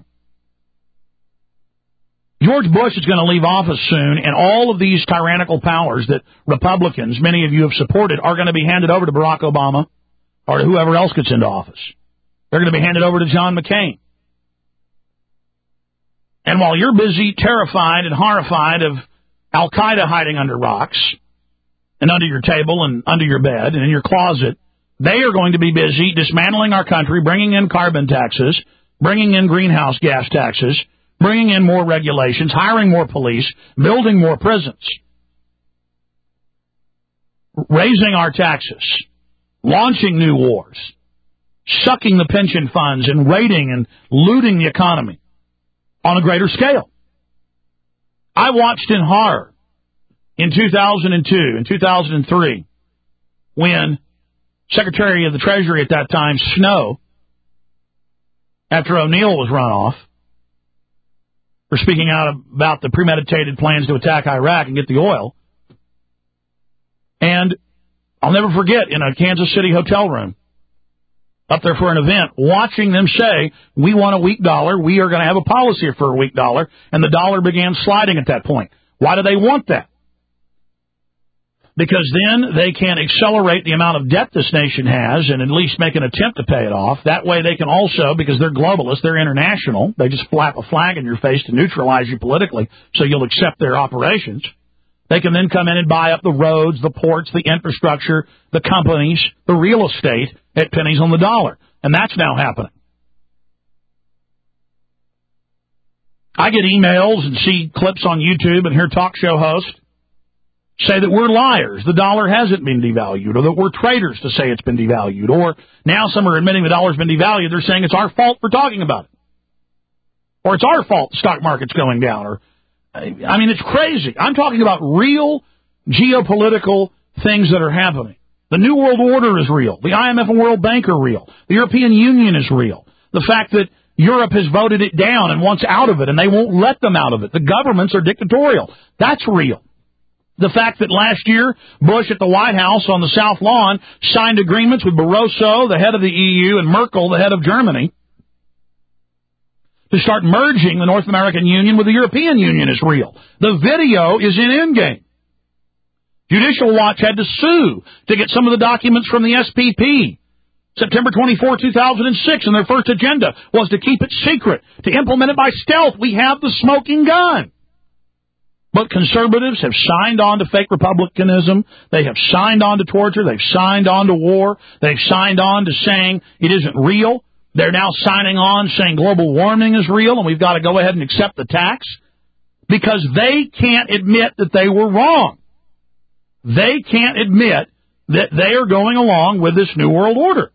Speaker 2: George Bush is going to leave office soon, and all of these tyrannical powers that Republicans, many of you have supported, are going to be handed over to Barack Obama or to whoever else gets into office. They're going to be handed over to John McCain. And while you're busy terrified and horrified of Al-Qaeda hiding under rocks and under your table and under your bed and in your closet, they are going to be busy dismantling our country, bringing in carbon taxes, bringing in greenhouse gas taxes, bringing in more regulations, hiring more police, building more prisons, raising our taxes, launching new wars, sucking the pension funds and raiding and looting the economy on a greater scale. I watched in horror in two thousand two and two thousand three when Secretary of the Treasury at that time, Snow, after O'Neill was run off for speaking out about the premeditated plans to attack Iraq and get the oil. And I'll never forget, in a Kansas City hotel room, up there for an event, watching them say, we want a weak dollar, we are going to have a policy for a weak dollar, and the dollar began sliding at that point. Why do they want that? Because then they can accelerate the amount of debt this nation has and at least make an attempt to pay it off. That way they can also, because they're globalists, they're international, they just flap a flag in your face to neutralize you politically so you'll accept their operations. They can then come in and buy up the roads, the ports, the infrastructure, the companies, the real estate at pennies on the dollar. And that's now happening. I get emails and see clips on YouTube and hear talk show hosts say that we're liars, the dollar hasn't been devalued, or that we're traitors to say it's been devalued, or now some are admitting the dollar's been devalued, they're saying it's our fault for talking about it. Or it's our fault the stock market's going down, or I mean, it's crazy. I'm talking about real geopolitical things that are happening. The New World Order is real. The I M F and World Bank are real. The European Union is real. The fact that Europe has voted it down and wants out of it, and they won't let them out of it. The governments are dictatorial. That's real. The fact that last year, Bush at the White House on the South Lawn signed agreements with Barroso, the head of the E U, and Merkel, the head of Germany, to start merging the North American Union with the European Union is real. The video is in Endgame. Judicial Watch had to sue to get some of the documents from the S P P. September twenty-fourth, two thousand six, and their first agenda was to keep it secret, to implement it by stealth. We have the smoking gun. But conservatives have signed on to fake republicanism. They have signed on to torture. They've signed on to war. They've signed on to saying it isn't real. They're now signing on saying global warming is real and we've got to go ahead and accept the tax because they can't admit that they were wrong. They can't admit that they are going along with this New World Order.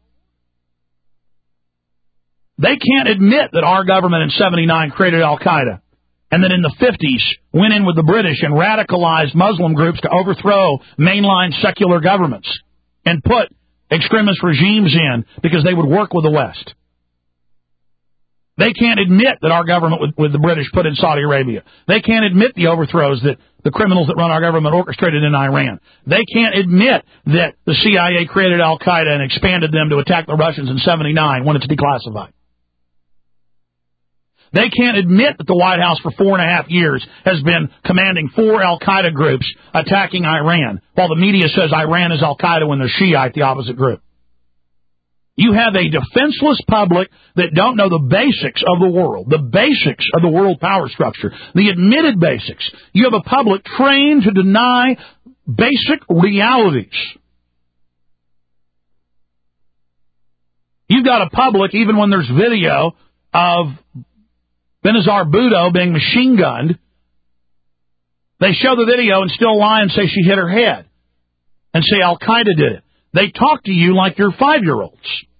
Speaker 2: They can't admit that our government in seventy-nine created Al-Qaeda and that in the fifties went in with the British and radicalized Muslim groups to overthrow mainline secular governments and put extremist regimes in because they would work with the West. They can't admit that our government with, with the British put in Saudi Arabia. They can't admit the overthrows that the criminals that run our government orchestrated in Iran. They can't admit that the C I A created Al-Qaeda and expanded them to attack the Russians in seventy-nine when it's declassified. They can't admit that the White House for four and a half years has been commanding four Al-Qaeda groups attacking Iran, while the media says Iran is Al-Qaeda when they're Shiite, the opposite group. You have a defenseless public that don't know the basics of the world, the basics of the world power structure, the admitted basics. You have a public trained to deny basic realities. You've got a public, even when there's video of Benazir Bhutto being machine gunned, they show the video and still lie and say she hit her head and say Al-Qaeda did it. They talk to you like you're five-year-olds.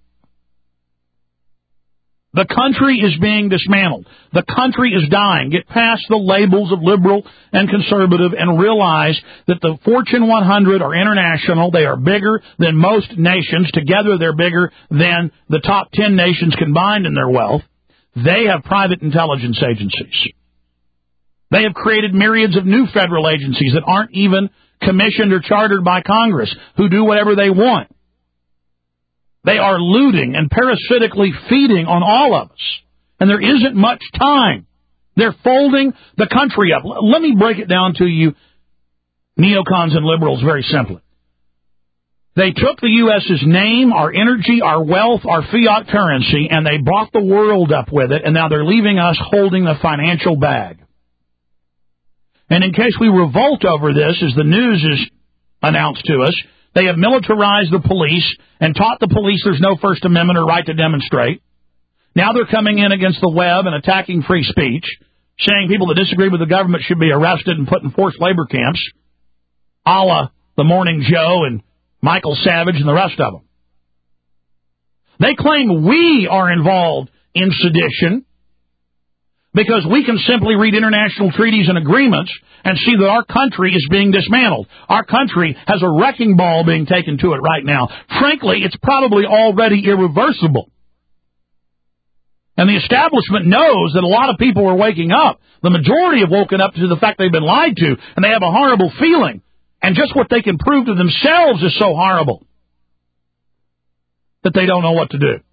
Speaker 2: The country is being dismantled. The country is dying. Get past the labels of liberal and conservative and realize that the Fortune one hundred are international. They are bigger than most nations. Together they're bigger than the top ten nations combined in their wealth. They have private intelligence agencies. They have created myriads of new federal agencies that aren't even commissioned or chartered by Congress, who do whatever they want. They are looting and parasitically feeding on all of us. And there isn't much time. They're folding the country up. L- let me break it down to you, neocons and liberals, very simply. They took the U S's name, our energy, our wealth, our fiat currency, and they bought the world up with it, and now they're leaving us holding the financial bag. And in case we revolt over this, as the news is announced to us, they have militarized the police and taught the police there's no First Amendment or right to demonstrate. Now they're coming in against the web and attacking free speech, saying people that disagree with the government should be arrested and put in forced labor camps, a la the Morning Joe and Michael Savage and the rest of them. They claim we are involved in sedition because we can simply read international treaties and agreements and see that our country is being dismantled. Our country has a wrecking ball being taken to it right now. Frankly, it's probably already irreversible. And the establishment knows that a lot of people are waking up. The majority have woken up to the fact they've been lied to, and they have a horrible feeling. And just what they can prove to themselves is so horrible that they don't know what to do.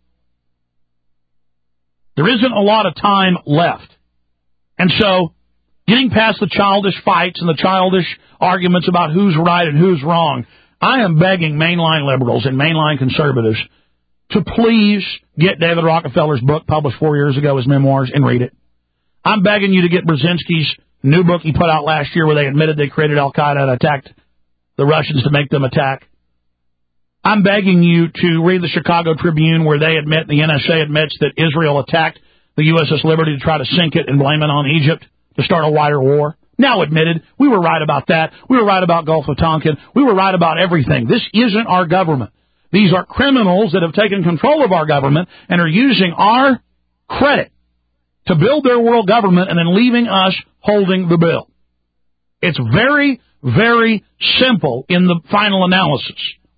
Speaker 2: There isn't a lot of time left. And so, getting past the childish fights and the childish arguments about who's right and who's wrong, I am begging mainline liberals and mainline conservatives to please get David Rockefeller's book published four years ago, his memoirs, and read it. I'm begging you to get Brzezinski's new book he put out last year where they admitted they created Al-Qaeda and attacked the Russians to make them attack. I'm begging you to read the Chicago Tribune where they admit, the N S A admits, that Israel attacked the U S S Liberty to try to sink it and blame it on Egypt to start a wider war. Now admitted, we were right about that. We were right about Gulf of Tonkin. We were right about everything. This isn't our government. These are criminals that have taken control of our government and are using our credit to build their world government and then leaving us holding the bill. It's very, very simple in the final analysis.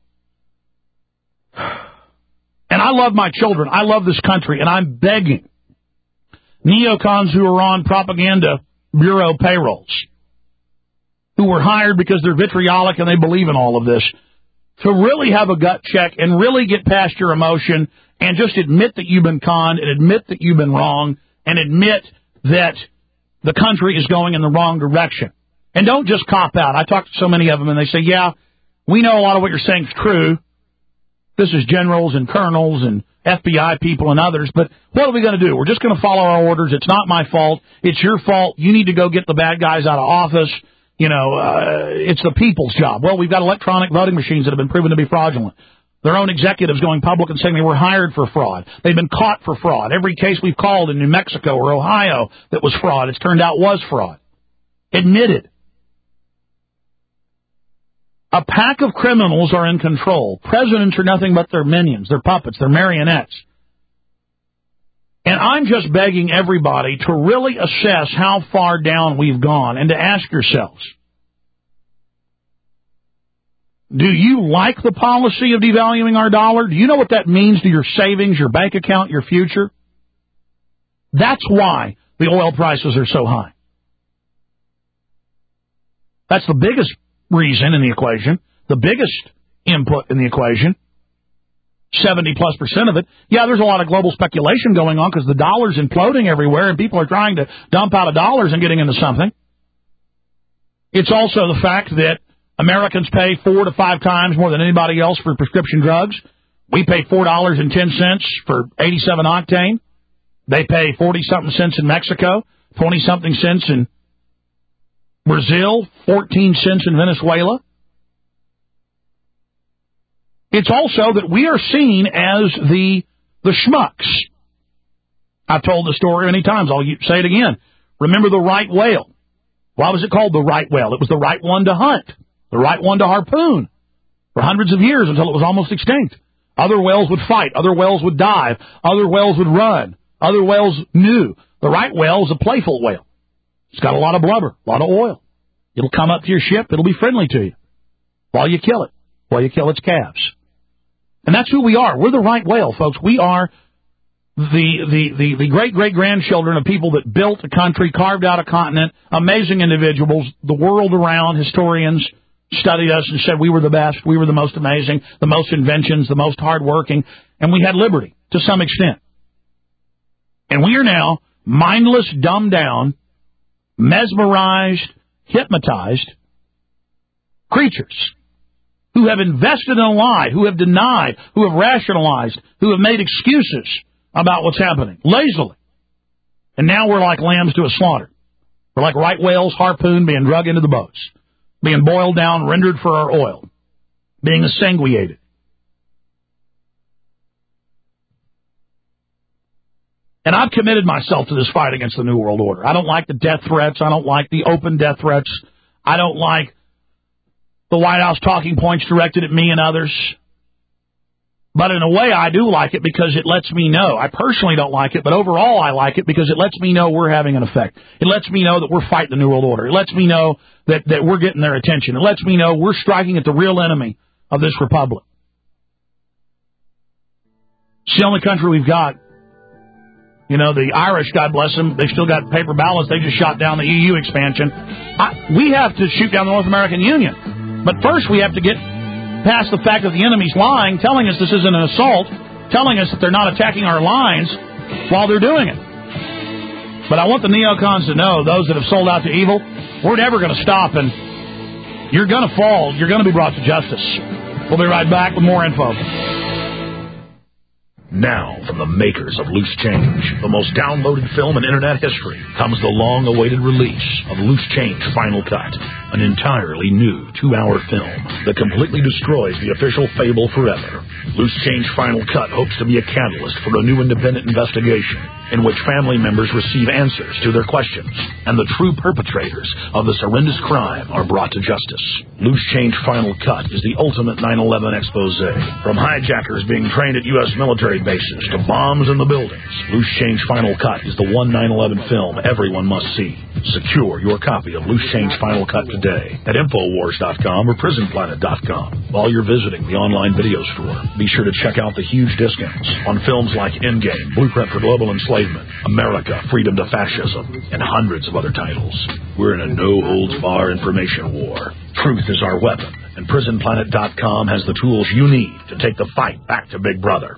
Speaker 2: And I love my children. I love this country, and I'm begging neocons who are on propaganda bureau payrolls, who were hired because they're vitriolic and they believe in all of this, to really have a gut check and really get past your emotion and just admit that you've been conned and admit that you've been wrong and admit that the country is going in the wrong direction. And don't just cop out. I talk to so many of them, and they say, yeah, we know a lot of what you're saying is true. This is generals and colonels and F B I people and others, but what are we going to do? We're just going to follow our orders. It's not my fault. It's your fault. You need to go get the bad guys out of office. You know, uh, it's the people's job. Well, we've got electronic voting machines that have been proven to be fraudulent. Their own executives going public and saying they were hired for fraud. They've been caught for fraud. Every case we've called in New Mexico or Ohio that was fraud, it's turned out was fraud. Admitted. A pack of criminals are in control. Presidents are nothing but their minions, their puppets, their marionettes. And I'm just begging everybody to really assess how far down we've gone and to ask yourselves, do you like the policy of devaluing our dollar? Do you know what that means to your savings, your bank account, your future? That's why the oil prices are so high. That's the biggest reason in the equation, the biggest input in the equation, seventy plus percent of it. Yeah, there's a lot of global speculation going on because the dollar's imploding everywhere and people are trying to dump out of dollars and getting into something. It's also the fact that Americans pay four to five times more than anybody else for prescription drugs. We pay four dollars and ten cents for eighty-seven octane. They pay forty-something cents in Mexico, twenty-something cents in Brazil, fourteen cents in Venezuela. It's also that we are seen as the the schmucks. I've told the story many times. I'll say it again. Remember the right whale. Why was it called the right whale? It was the right one to hunt, the right one to harpoon for hundreds of years until it was almost extinct. Other whales would fight. Other whales would dive. Other whales would run. Other whales knew. The right whale is a playful whale. It's got a lot of blubber, a lot of oil. It'll come up to your ship. It'll be friendly to you while you kill it, while you kill its calves. And that's who we are. We're the right whale, folks. We are the, the, the, the great-great-grandchildren of people that built a country, carved out a continent, amazing individuals. The world around, historians studied us and said we were the best, we were the most amazing, the most inventions, the most hardworking, and we had liberty to some extent. And we are now mindless, dumbed down, mesmerized, hypnotized creatures who have invested and lied, who have denied, who have rationalized, who have made excuses about what's happening, lazily. And now we're like lambs to a slaughter. We're like right whales harpooned, being drug into the boats, being boiled down, rendered for our oil, being exsanguinated. And I've committed myself to this fight against the New World Order. I don't like the death threats. I don't like the open death threats. I don't like the White House talking points directed at me and others. But in a way, I do like it because it lets me know. I personally don't like it, but overall I like it because it lets me know we're having an effect. It lets me know that we're fighting the New World Order. It lets me know that, that we're getting their attention. It lets me know we're striking at the real enemy of this republic. It's the only country we've got. You know, the Irish, God bless them, they still got paper ballots. They just shot down the E U expansion. I, we have to shoot down the North American Union. But first we have to get past the fact that the enemy's lying, telling us this isn't an assault, telling us that they're not attacking our lines while they're doing it. But I want the neocons to know, those that have sold out to evil, we're never going to stop, and you're going to fall. You're going to be brought to justice. We'll be right back with more info.
Speaker 14: Now, from the makers of Loose Change, the most downloaded film in Internet history, comes the long-awaited release of Loose Change Final Cut, an entirely new two-hour film that completely destroys the official fable forever. Loose Change Final Cut hopes to be a catalyst for a new independent investigation in which family members receive answers to their questions, and the true perpetrators of this horrendous crime are brought to justice. Loose Change Final Cut is the ultimate nine eleven expose, from hijackers being trained at U S military bases to bombs in the buildings. Loose Change Final Cut is the one nine eleven film everyone must see. Secure your copy of Loose Change Final Cut today at Infowars dot com or Prison Planet dot com. While you're visiting the online video store, be sure to check out the huge discounts on films like Endgame, Blueprint for Global Enslavement, America, Freedom to Fascism, and hundreds of other titles. We're in a no-holds-bar information war. Truth is our weapon, and Prison Planet dot com has the tools you need to take the fight back to Big Brother.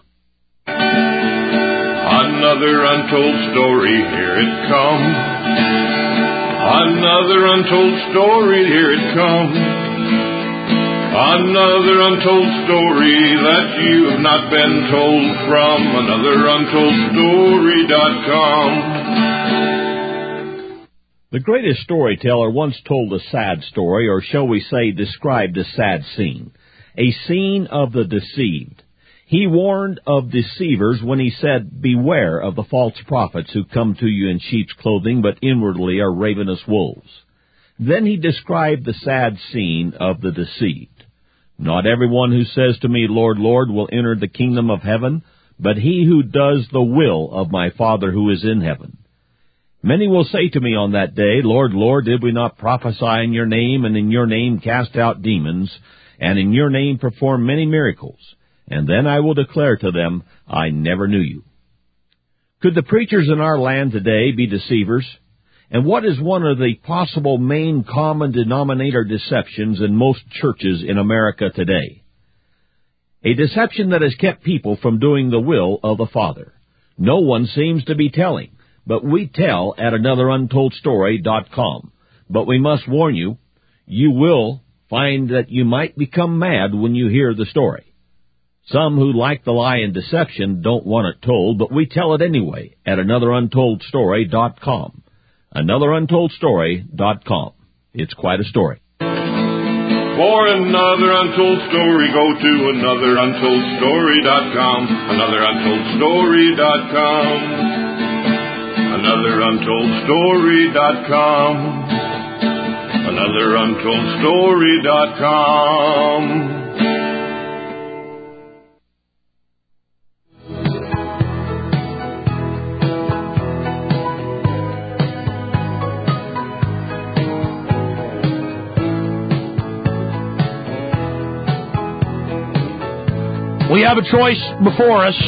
Speaker 15: Another untold story, here it comes. Another untold story, here it comes. Another untold story that you have not been told from another untold story dot com.
Speaker 16: The greatest storyteller once told a sad story, or shall we say described a sad scene, a scene of the deceived. He warned of deceivers when he said, "Beware of the false prophets who come to you in sheep's clothing, but inwardly are ravenous wolves." Then he described the sad scene of the deceived. "Not everyone who says to me, 'Lord, Lord,' will enter the kingdom of heaven, but he who does the will of my Father who is in heaven. Many will say to me on that day, 'Lord, Lord, did we not prophesy in your name, and in your name cast out demons, and in your name perform many miracles?' And then I will declare to them, 'I never knew you.'" Could the preachers in our land today be deceivers? And what is one of the possible main common denominator deceptions in most churches in America today? A deception that has kept people from doing the will of the Father. No one seems to be telling, but we tell at another untold story dot com. But we must warn you, you will find that you might become mad when you hear the story. Some who like the lie and deception don't want it told, but we tell it anyway at another untold story dot com. another untold story dot com. It's quite a story.
Speaker 15: For another untold story, go to another untold story dot com. another untold story dot com. another untold story dot com. another untold story dot com.
Speaker 2: We have a choice before us.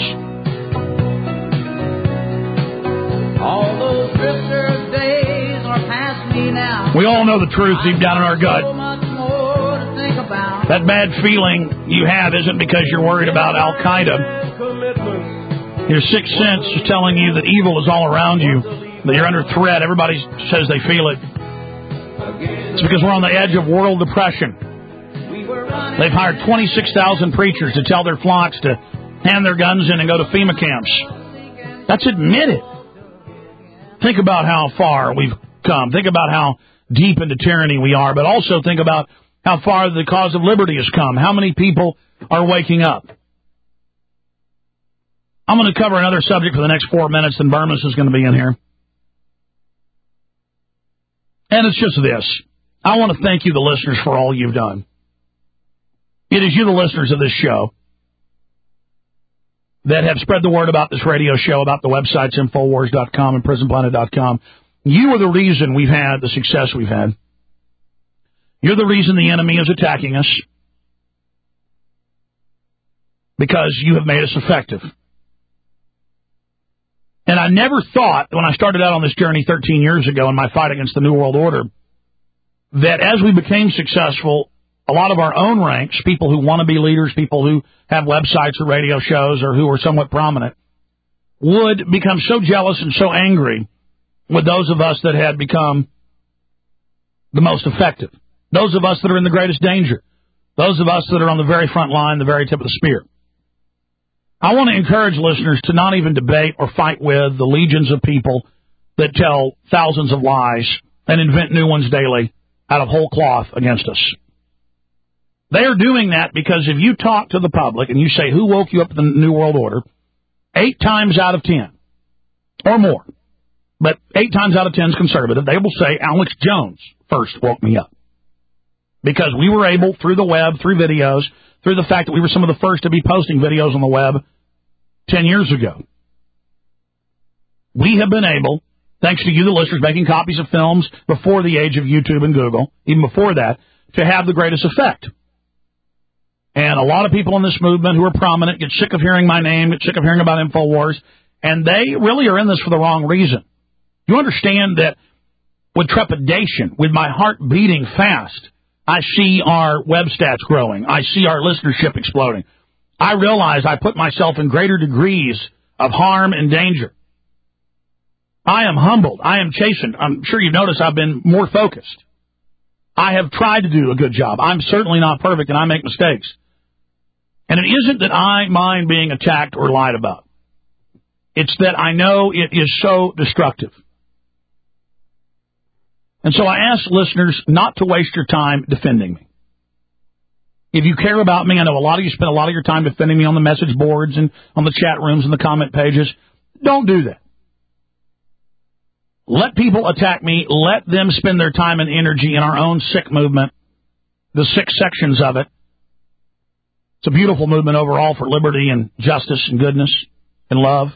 Speaker 17: All those drifter days are past me now.
Speaker 2: We all know the truth deep down in our gut.
Speaker 17: So much more to think about.
Speaker 2: That bad feeling you have isn't because you're worried about Al-Qaeda. Your sixth sense is telling you that evil is all around you, that you're under threat. Everybody says they feel it. It's because we're on the edge of world depression.
Speaker 17: We were running
Speaker 2: They've hired twenty-six thousand preachers to tell their flocks to hand their guns in and go to FEMA camps. That's admitted. Think about how far we've come. Think about how deep into tyranny we are, but also think about how far the cause of liberty has come. How many people are waking up? I'm going to cover another subject for the next four minutes, and Burmis is going to be in here. And it's just this. I want to thank you, the listeners, for all you've done. It is you, the listeners of this show, that have spread the word about this radio show, about the websites, Infowars dot com and Prison Planet dot com. You are the reason we've had the success we've had. You're the reason the enemy is attacking us, because you have made us effective. And I never thought, when I started out on this journey thirteen years ago in my fight against the New World Order, that as we became successful, a lot of our own ranks, people who want to be leaders, people who have websites or radio shows or who are somewhat prominent, would become so jealous and so angry with those of us that had become the most effective, those of us that are in the greatest danger, those of us that are on the very front line, the very tip of the spear. I want to encourage listeners to not even debate or fight with the legions of people that tell thousands of lies and invent new ones daily out of whole cloth against us. They are doing that because if you talk to the public and you say, who woke you up to the New World Order, eight times out of ten, or more, but eight times out of ten is conservative, they will say Alex Jones first woke me up. Because we were able, through the web, through videos, through the fact that we were some of the first to be posting videos on the web ten years ago. We have been able, thanks to you, the listeners, making copies of films before the age of YouTube and Google, even before that, to have the greatest effect. And a lot of people in this movement who are prominent get sick of hearing my name, get sick of hearing about InfoWars, and they really are in this for the wrong reason. You understand that with trepidation, with my heart beating fast, I see our web stats growing. I see our listenership exploding. I realize I put myself in greater degrees of harm and danger. I am humbled. I am chastened. I'm sure you've noticed I've been more focused. I have tried to do a good job. I'm certainly not perfect, and I make mistakes. And it isn't that I mind being attacked or lied about. It's that I know it is so destructive. And so I ask listeners not to waste your time defending me. If you care about me, I know a lot of you spend a lot of your time defending me on the message boards and on the chat rooms and the comment pages. Don't do that. Let people attack me. Let them spend their time and energy in our own sick movement, the six sections of it. It's a beautiful movement overall for liberty and justice and goodness and love.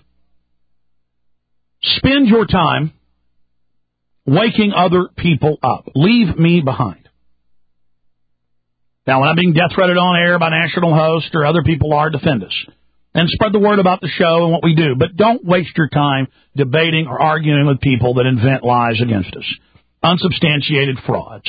Speaker 2: Spend your time waking other people up. Leave me behind. Now, when I'm being death threatened on air by national hosts or other people are, defend us. And spread the word about the show and what we do. But don't waste your time debating or arguing with people that invent lies against us. Unsubstantiated frauds.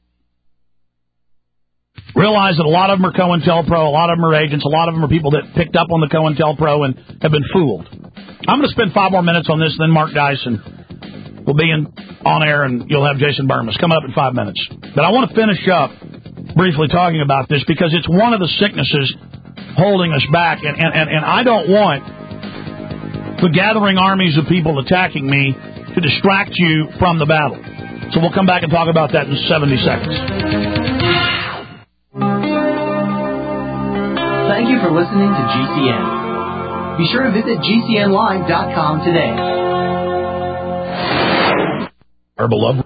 Speaker 2: Realize that a lot of them are COINTELPRO, a lot of them are agents, a lot of them are people that picked up on the COINTELPRO and have been fooled. I'm going to spend five more minutes on this, and then Mark Dyson will be in on air, and you'll have Jason Burmis coming up in five minutes. But I want to finish up briefly talking about this because it's one of the sicknesses holding us back, and, and, and, and I don't want the gathering armies of people attacking me to distract you from the battle. So we'll come back and talk about that in seventy seconds.
Speaker 18: Thank you for listening to G C N. Be sure to visit G C N live dot com today.
Speaker 2: Our beloved